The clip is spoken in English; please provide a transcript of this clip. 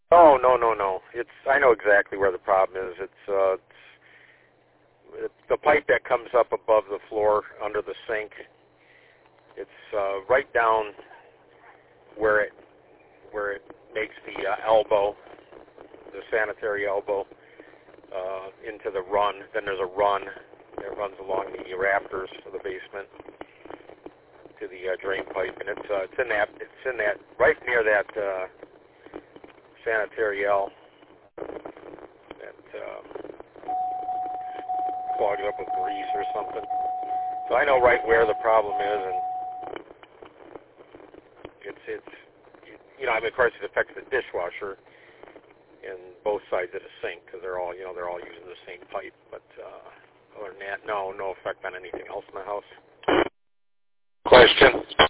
Oh, no. I know exactly where the problem is. It's the pipe that comes up above the floor under the sink. It's right down where it makes the elbow, the sanitary elbow, into the run. Then there's a run that runs along the rafters of the basement to the drain pipe, and it's in that right near that sanitary L that clogged up with grease or something. So I know right where the problem is, and it's of course it affects the dishwasher and both sides of the sink because they're all using the same pipe. But other than that, no effect on anything else in the house. Question.